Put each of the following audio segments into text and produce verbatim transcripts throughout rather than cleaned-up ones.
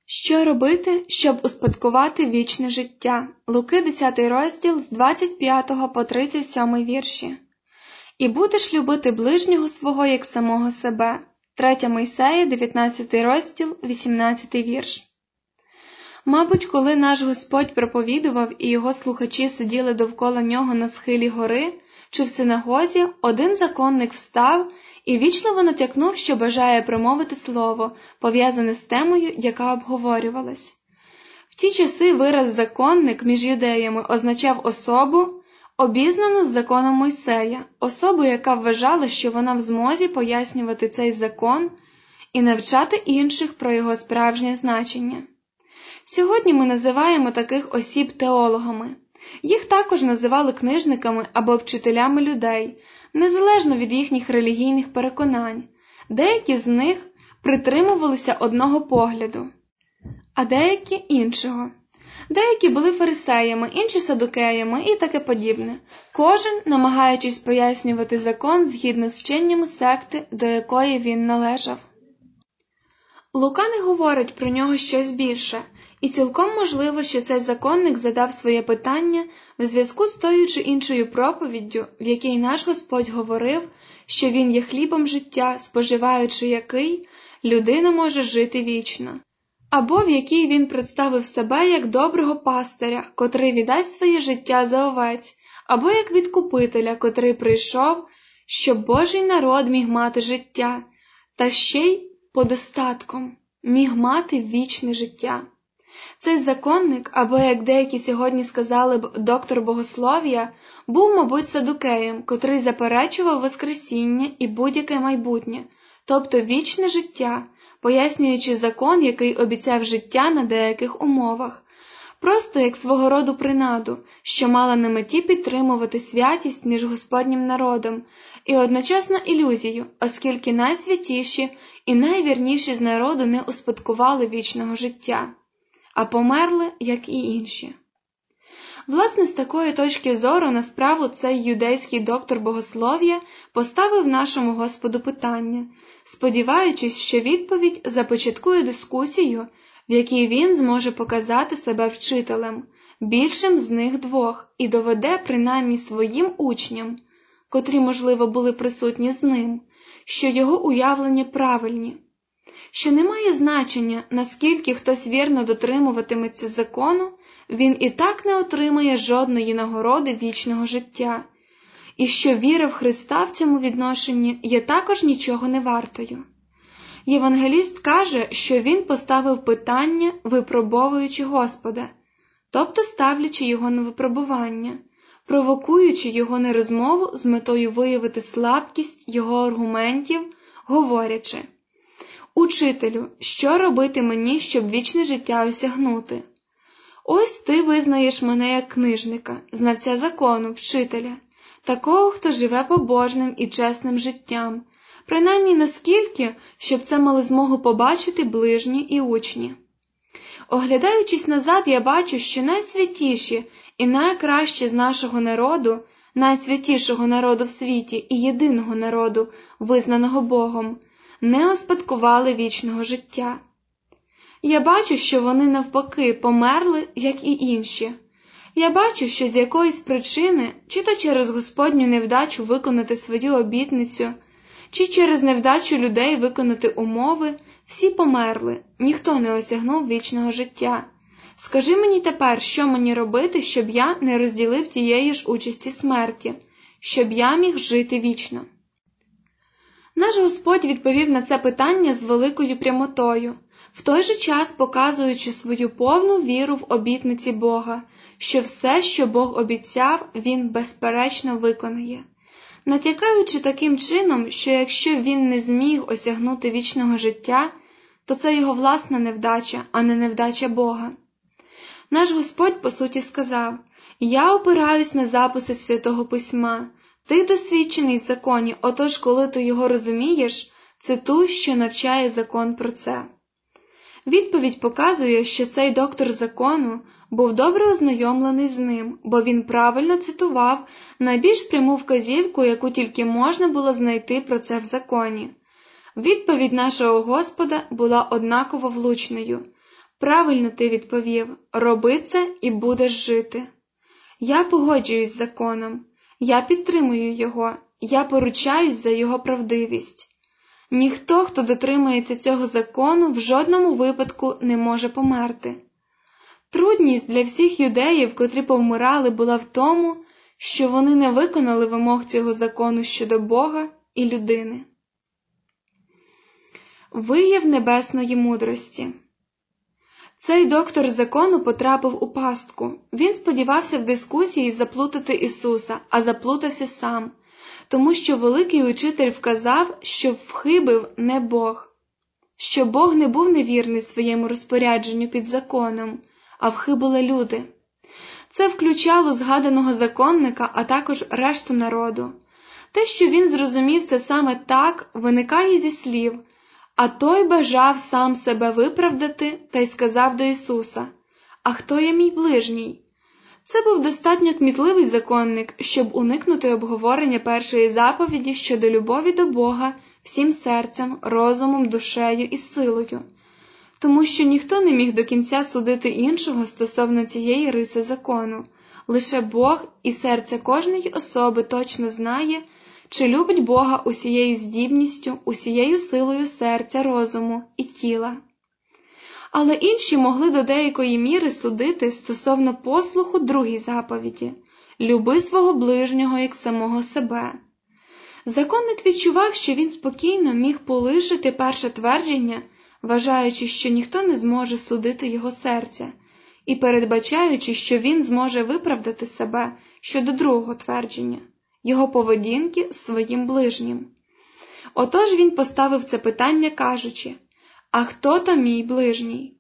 Що робити, щоб успадкувати вічне життя? Луки, десятий розділ, з двадцять п'ятого по тридцять сьомий вірші. «І будеш любити ближнього свого, як самого себе». третя Мойсея, дев'ятнадцятий розділ, вісімнадцятий вірш. Мабуть, коли наш Господь проповідував і його слухачі сиділи довкола нього на схилі гори чи в синагозі, один законник встав і вічливо натякнув, що бажає промовити слово, пов'язане з темою, яка обговорювалась. В ті часи вираз «законник» між юдеями означав особу, обізнану з законом Мойсея, особу, яка вважала, що вона в змозі пояснювати цей закон і навчати інших про його справжнє значення. Сьогодні ми називаємо таких осіб теологами. Їх також називали книжниками або вчителями людей, незалежно від їхніх релігійних переконань. Деякі з них притримувалися одного погляду, а деякі – іншого. Деякі були фарисеями, інші – садукеями і таке подібне. Кожен, намагаючись пояснювати закон згідно з вченнями секти, до якої він належав. Лука не говорить про нього щось більше, і цілком можливо, що цей законник задав своє питання в зв'язку з тою чи іншою проповіддю, в якій наш Господь говорив, що Він є хлібом життя, споживаючи який, людина може жити вічно. Або в якій він представив себе як доброго пастиря, котрий віддасть своє життя за овець, або як відкупителя, котрий прийшов, щоб Божий народ міг мати життя, та ще й подостатком міг мати вічне життя. Цей законник, або, як деякі сьогодні сказали б, доктор богослов'я, був, мабуть, садукеєм, котрий заперечував воскресіння і будь-яке майбутнє, тобто вічне життя, пояснюючи закон, який обіцяв життя на деяких умовах, просто як свого роду принаду, що мала на меті підтримувати святість між Господнім народом, і одночасно ілюзію, оскільки найсвятіші і найвірніші з народу не успадкували вічного життя, а померли, як і інші. Власне, з такої точки зору на справу цей юдейський доктор богослов'я поставив нашому Господу питання, сподіваючись, що відповідь започаткує дискусію, в якій він зможе показати себе вчителем, більшим з них двох, і доведе принаймні своїм учням, котрі, можливо, були присутні з ним, що його уявлення правильні, що немає значення, наскільки хтось вірно дотримуватиметься закону, він і так не отримає жодної нагороди вічного життя, і що віра в Христа в цьому відношенні є також нічого не вартою. Євангеліст каже, що він поставив питання, випробовуючи Господа, тобто ставлячи його на випробування, провокуючи його на розмову з метою виявити слабкість його аргументів, говорячи: «Учителю, що робити мені, щоб вічне життя осягнути? Ось ти визнаєш мене як книжника, знавця закону, вчителя, такого, хто живе побожним і чесним життям, принаймні наскільки, щоб це мали змогу побачити ближні і учні. Оглядаючись назад, я бачу, що найсвятіші і найкращі з нашого народу, найсвятішого народу в світі і єдиного народу, визнаного Богом, не успадкували вічного життя. Я бачу, що вони навпаки померли, як і інші. Я бачу, що з якоїсь причини, чи то через Господню невдачу виконати свою обітницю, чи через невдачу людей виконати умови, всі померли, ніхто не осягнув вічного життя. Скажи мені тепер, що мені робити, щоб я не розділив тієї ж участі смерті, щоб я міг жити вічно?» Наш Господь відповів на це питання з великою прямотою, в той же час показуючи свою повну віру в обітниці Бога, що все, що Бог обіцяв, Він безперечно виконає, натякаючи таким чином, що якщо він не зміг осягнути вічного життя, то це його власна невдача, а не невдача Бога. Наш Господь, по суті, сказав: «Я опираюсь на записи Святого Письма, ти досвідчений в законі, отож, коли ти його розумієш, цитуй, що навчає закон про це». Відповідь показує, що цей доктор закону був добре ознайомлений з ним, бо він правильно цитував найбільш пряму вказівку, яку тільки можна було знайти про це в законі. Відповідь нашого Господа була однаково влучною. Правильно ти відповів, роби це і будеш жити. Я погоджуюсь з законом, я підтримую його, я поручаюсь за його правдивість. Ніхто, хто дотримується цього закону, в жодному випадку не може померти. Трудність для всіх юдеїв, котрі повмирали, була в тому, що вони не виконали вимог цього закону щодо Бога і людини. Вияв небесної мудрості. Цей доктор закону потрапив у пастку. Він сподівався в дискусії заплутати Ісуса, а заплутався сам, тому що великий учитель вказав, що вхибив не Бог, що Бог не був невірний своєму розпорядженню під законом, а вхибили люди. Це включало згаданого законника, а також решту народу. Те, що він зрозумів це саме так, виникає зі слів: «А той бажав сам себе виправдати та й сказав до Ісуса: а хто є мій ближній?» Це був достатньо кмітливий законник, щоб уникнути обговорення першої заповіді щодо любові до Бога всім серцем, розумом, душею і силою, тому що ніхто не міг до кінця судити іншого стосовно цієї риси закону. Лише Бог і серце кожної особи точно знає, чи любить Бога усією здібністю, усією силою серця, розуму і тіла. Але інші могли до деякої міри судити стосовно послуху другій заповіді – «Люби свого ближнього, як самого себе». Законник відчував, що він спокійно міг полишити перше твердження, вважаючи, що ніхто не зможе судити його серця, і передбачаючи, що він зможе виправдати себе щодо другого твердження – його поведінки своїм ближнім. Отож він поставив це питання, кажучи: «А хто то мій ближній?»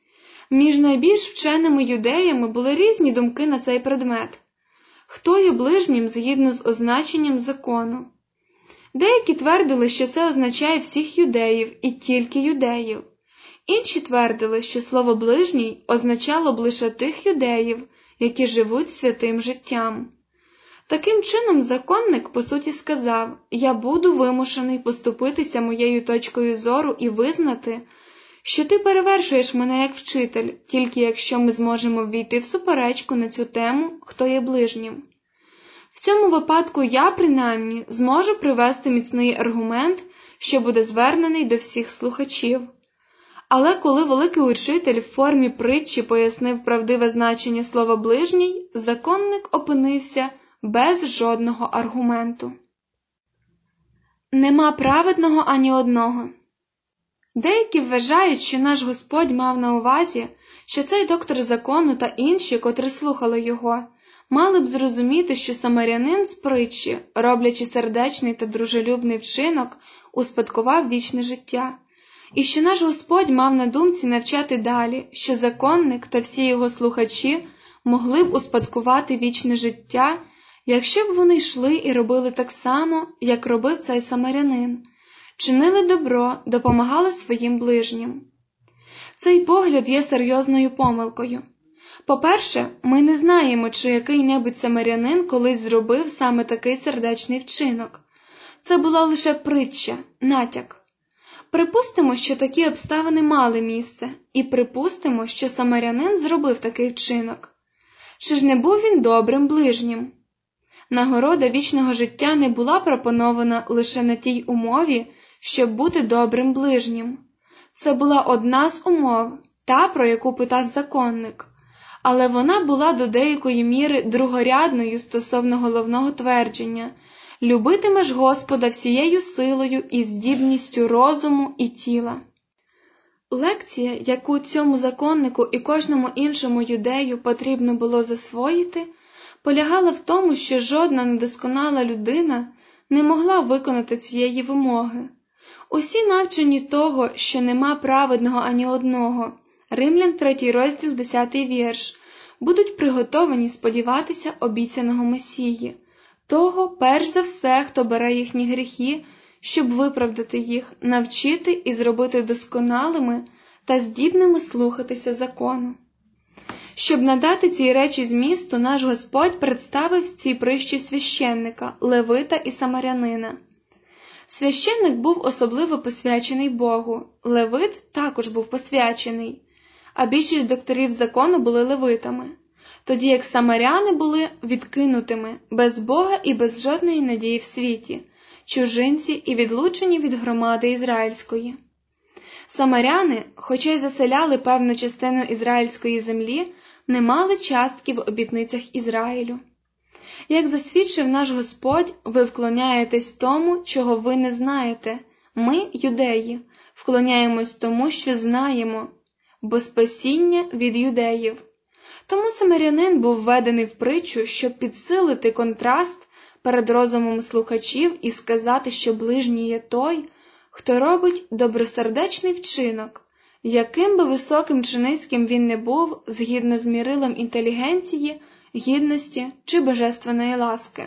Між найбільш вченими юдеями були різні думки на цей предмет. Хто є ближнім згідно з означенням закону? Деякі твердили, що це означає всіх юдеїв і тільки юдеїв. Інші твердили, що слово «ближній» означало б лише тих юдеїв, які живуть святим життям. Таким чином, законник, по суті, сказав: «Я буду вимушений поступитися моєю точкою зору і визнати, що ти перевершуєш мене як вчитель, тільки якщо ми зможемо ввійти в суперечку на цю тему, хто є ближнім. В цьому випадку я, принаймні, зможу привести міцний аргумент, що буде звернений до всіх слухачів». Але коли великий учитель в формі притчі пояснив правдиве значення слова «ближній», законник опинився без жодного аргументу. Нема праведного ані одного. Деякі вважають, що наш Господь мав на увазі, що цей доктор закону та інші, котрі слухали його, мали б зрозуміти, що самарянин з притчі, роблячи сердечний та дружелюбний вчинок, успадкував вічне життя, і що наш Господь мав на думці навчати далі, що законник та всі його слухачі могли б успадкувати вічне життя, якщо б вони йшли і робили так само, як робив цей самарянин, чинили добро, допомагали своїм ближнім. Цей погляд є серйозною помилкою. По-перше, ми не знаємо, чи який-небудь самарянин колись зробив саме такий сердечний вчинок. Це була лише притча, натяк. Припустимо, що такі обставини мали місце, і припустимо, що самарянин зробив такий вчинок. Чи ж не був він добрим ближнім? Нагорода вічного життя не була пропонована лише на тій умові, щоб бути добрим ближнім. Це була одна з умов, та, про яку питав законник, але вона була до деякої міри другорядною стосовно головного твердження – «Любитимеш Господа всією силою і здібністю розуму і тіла». Лекція, яку цьому законнику і кожному іншому юдею потрібно було засвоїти, полягала в тому, що жодна недосконала людина не могла виконати цієї вимоги. Усі навчені того, що нема праведного ані одного, Римлян третій розділ, десятий вірш, будуть приготовані сподіватися обіцяного Месії, того, перш за все, хто бере їхні гріхи, щоб виправдати їх, навчити і зробити досконалими та здібними слухатися закону. Щоб надати цій речі змісту, наш Господь представив в цій притчі священника, левита і самарянина. Священник був особливо посвячений Богу, левит також був посвячений, а більшість докторів закону були левитами, тоді як самаряни були відкинутими, без Бога і без жодної надії в світі, чужинці і відлучені від громади ізраїльської. Самаряни, хоча й заселяли певну частину ізраїльської землі, не мали частки в обітницях Ізраїлю. Як засвідчив наш Господь, ви вклоняєтесь тому, чого ви не знаєте. Ми, юдеї, вклоняємось тому, що знаємо, бо спасіння від юдеїв. Тому самарянин був введений в притчу, щоб підсилити контраст перед розумом слухачів і сказати, що ближній є той, хто робить добросердечний вчинок, яким би високим чи низьким він не був, згідно з мірилом інтелігенції, гідності чи божественної ласки.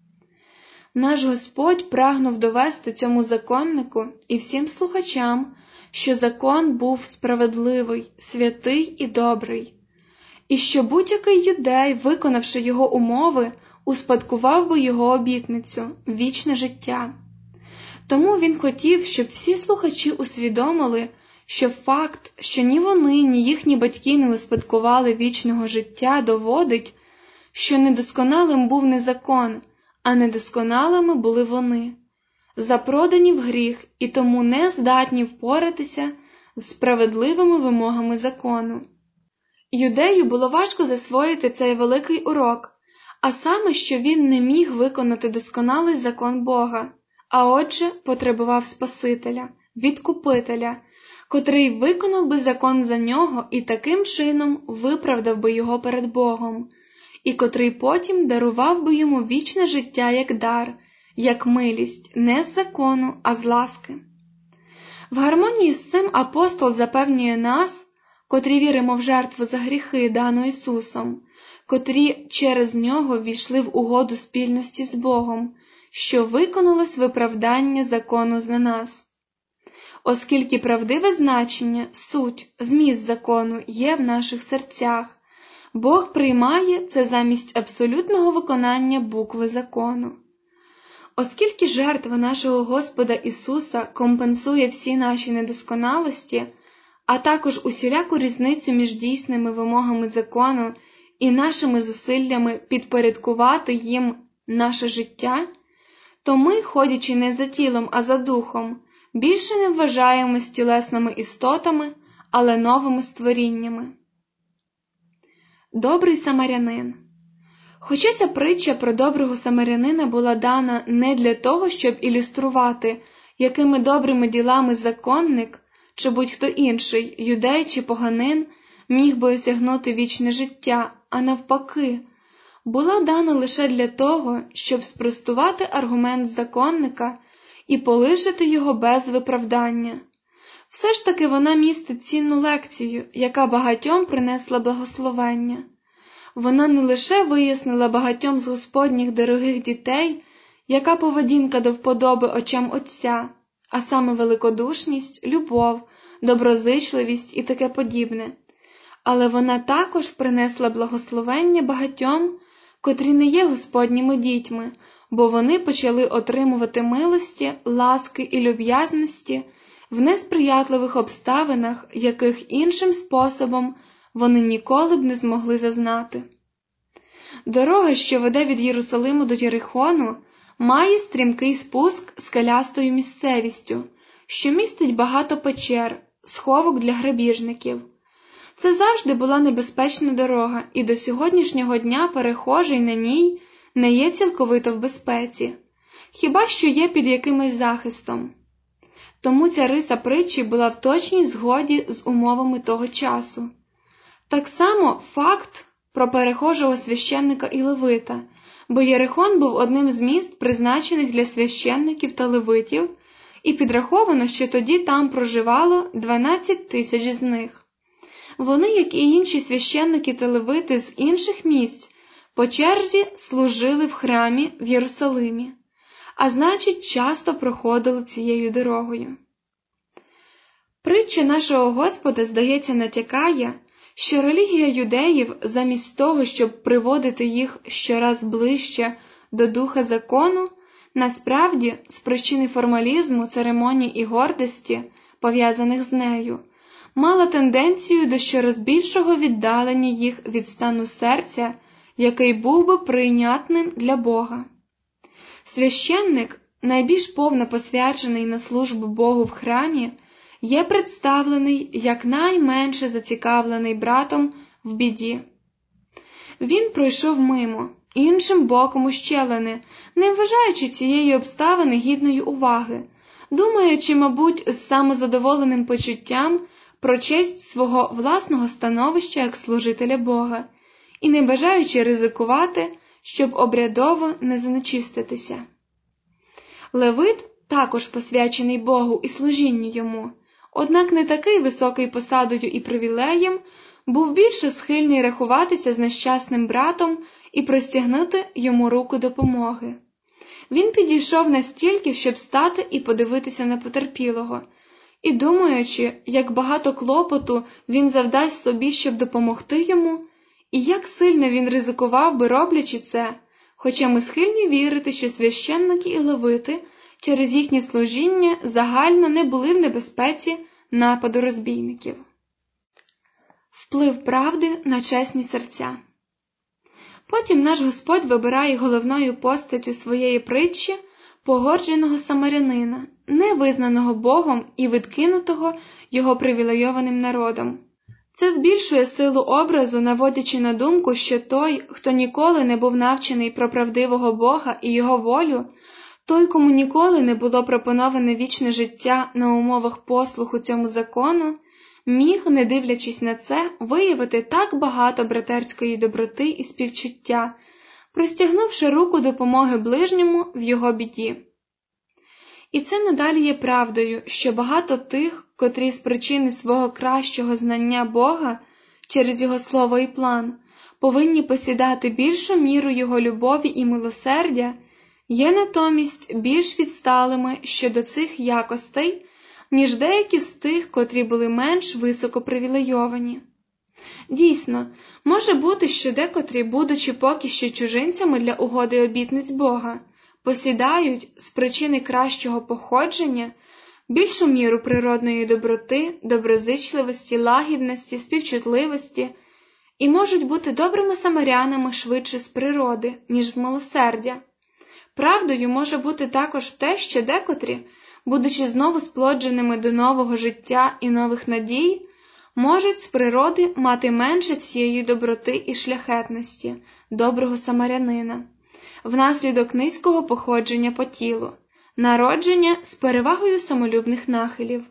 Наш Господь прагнув довести цьому законнику і всім слухачам, що закон був справедливий, святий і добрий, і що будь-який юдей, виконавши його умови, успадкував би його обітницю – вічне життя. Тому він хотів, щоб всі слухачі усвідомили, що факт, що ні вони, ні їхні батьки не успадкували вічного життя, доводить, що недосконалим був не закон, а недосконалими були вони, запродані в гріх і тому не здатні впоратися з справедливими вимогами закону. Юдею було важко засвоїти цей великий урок, а саме, що він не міг виконати досконалий закон Бога, а отже потребував Спасителя, Відкупителя, котрий виконав би закон за нього і таким чином виправдав би його перед Богом, і котрий потім дарував би йому вічне життя як дар, як милість, не з закону, а з ласки. В гармонії з цим апостол запевнює нас, котрі віримо в жертву за гріхи, дану Ісусом, котрі через нього ввійшли в угоду спільності з Богом, що виконалось виправдання закону за нас. Оскільки правдиве значення, суть, зміст закону є в наших серцях, Бог приймає це замість абсолютного виконання букви закону. Оскільки жертва нашого Господа Ісуса компенсує всі наші недосконалості, а також усіляку різницю між дійсними вимогами закону і нашими зусиллями підпорядкувати їм наше життя, то ми, ходячи не за тілом, а за духом, більше не вважаємось тілесними істотами, але новими створіннями. Добрий самарянин. Хоча ця притча про доброго самарянина була дана не для того, щоб ілюструвати, якими добрими ділами законник, чи будь-хто інший, юдей чи поганин, міг би осягнути вічне життя, а навпаки, була дана лише для того, щоб спростувати аргумент законника і полишити його без виправдання. Все ж таки вона містить цінну лекцію, яка багатьом принесла благословення. Вона не лише вияснила багатьом з Господніх дорогих дітей, яка поведінка до вподоби очам Отця, а саме великодушність, любов, доброзичливість і таке подібне. Але вона також принесла благословення багатьом, котрі не є Господніми дітьми, бо вони почали отримувати милості, ласки і люб'язності в несприятливих обставинах, яких іншим способом вони ніколи б не змогли зазнати. Дорога, що веде від Єрусалиму до Єрихону, має стрімкий спуск скелястою місцевістю, що містить багато печер, сховок для грабіжників. Це завжди була небезпечна дорога, і до сьогоднішнього дня перехожий на ній не є цілковито в безпеці, хіба що є під якимось захистом. Тому ця риса притчі була в точній згоді з умовами того часу. Так само факт про перехожого священника і левита, бо Єрихон був одним з міст, призначених для священників та левитів, і підраховано, що тоді там проживало дванадцять тисяч з них. Вони, як і інші священники та левити з інших місць, по черзі служили в храмі в Єрусалимі, а значить, часто проходили цією дорогою. Притча нашого Господа, здається, натякає, що релігія юдеїв, замість того, щоб приводити їх щораз ближче до духа закону, насправді, з причини формалізму, церемоній і гордості, пов'язаних з нею, мала тенденцію до щораз більшого віддалення їх від стану серця, який був би прийнятним для Бога. Священник, найбільш повно посвячений на службу Богу в храмі, є представлений як найменше зацікавлений братом в біді. Він пройшов мимо, іншим боком ущелини, не вважаючи цієї обставини гідною уваги, думаючи, мабуть, з самозадоволеним почуттям про честь свого власного становища як служителя Бога, і не бажаючи ризикувати, щоб обрядово не занечиститися. Левит, також посвячений Богу і служінню йому, однак не такий високий посадою і привілеєм, був більше схильний рахуватися з нещасним братом і простягнути йому руку допомоги. Він підійшов настільки, щоб стати і подивитися на потерпілого, і, думаючи, як багато клопоту він завдасть собі, щоб допомогти йому, і як сильно він ризикував би, роблячи це, хоча ми схильні вірити, що священники і левити через їхнє служіння загально не були в небезпеці нападу розбійників. Вплив правди на чесні серця. Потім наш Господь вибирає головною постаттю своєї притчі погордженого самарянина, невизнаного Богом і відкинутого його привілейованим народом. Це збільшує силу образу, наводячи на думку, що той, хто ніколи не був навчений про правдивого Бога і його волю, той, кому ніколи не було пропоноване вічне життя на умовах послуху цьому закону, міг, не дивлячись на це, виявити так багато братерської доброти і співчуття, простягнувши руку допомоги ближньому в його біді. І це надалі є правдою, що багато тих, котрі з причини свого кращого знання Бога через його слово і план повинні посідати більшу міру його любові і милосердя, є натомість більш відсталими щодо цих якостей, ніж деякі з тих, котрі були менш високо привілейовані. Дійсно, може бути, що декотрі, будучи поки що чужинцями для угоди обітниць Бога, посідають з причини кращого походження більшу міру природної доброти, доброзичливості, лагідності, співчутливості і можуть бути добрими самарянами швидше з природи, ніж з милосердя. Правдою може бути також те, що декотрі, будучи знову сплодженими до нового життя і нових надій, можуть з природи мати менше цієї доброти і шляхетності, доброго самарянина, внаслідок низького походження по тілу, народження з перевагою самолюбних нахилів.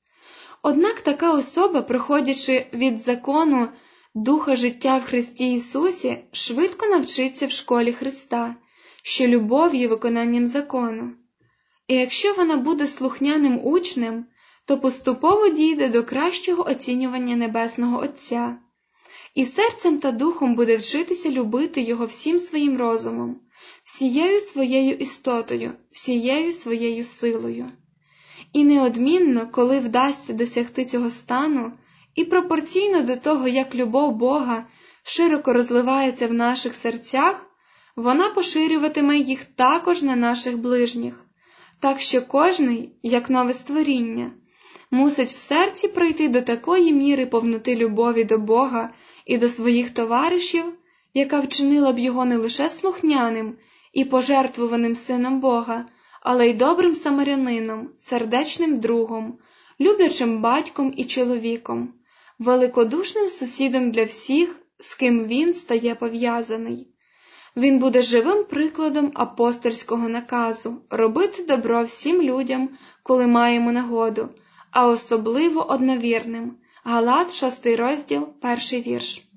Однак така особа, проходячи від закону духа життя в Христі Ісусі, швидко навчиться в школі Христа, що любов є виконанням закону. І якщо вона буде слухняним учнем, то поступово дійде до кращого оцінювання Небесного Отця, і серцем та духом буде вчитися любити Його всім своїм розумом, всією своєю істотою, всією своєю силою. І неодмінно, коли вдасться досягти цього стану, і пропорційно до того, як любов Бога широко розливається в наших серцях, вона поширюватиме їх також на наших ближніх, так що кожний, як нове створіння, мусить в серці прийти до такої міри повноти любові до Бога і до своїх товаришів, яка вчинила б його не лише слухняним і пожертвуваним сином Бога, але й добрим самарянином, сердечним другом, люблячим батьком і чоловіком, великодушним сусідом для всіх, з ким він стає пов'язаний. Він буде живим прикладом апостольського наказу робити добро всім людям, коли маємо нагоду, а особливо одновірним. Галат, шостий розділ, перший вірш.